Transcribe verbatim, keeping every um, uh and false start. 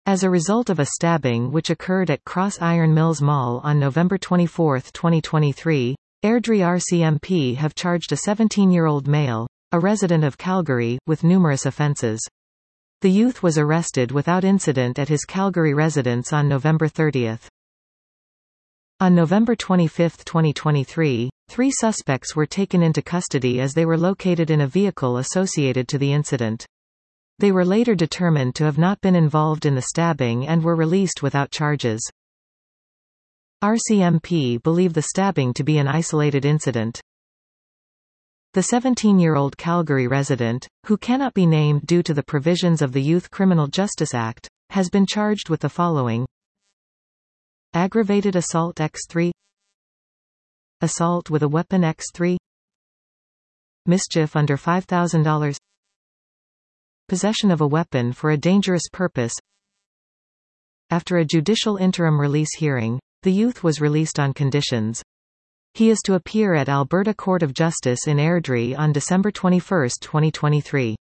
As a result of a stabbing which occurred at Cross Iron Mills Mall on November twenty-fourth, twenty twenty-three, Airdrie R C M P have charged a seventeen-year-old male, a resident of Calgary, with numerous offences. The youth was arrested without incident at his Calgary residence on November thirtieth. On November twenty-fifth, twenty twenty-three, three suspects were taken into custody as they were located in a vehicle associated to the incident. They were later determined to have not been involved in the stabbing and were released without charges. R C M P believe the stabbing to be an isolated incident. The seventeen-year-old Calgary resident, who cannot be named due to the provisions of the Youth Criminal Justice Act, has been charged with the following: aggravated assault by three, assault with a weapon by three, mischief under five thousand dollars, possession of a weapon for a dangerous purpose. After a judicial interim release hearing, the youth was released on conditions. He is to appear at Alberta Court of Justice in Airdrie on December twenty-first, twenty twenty-three.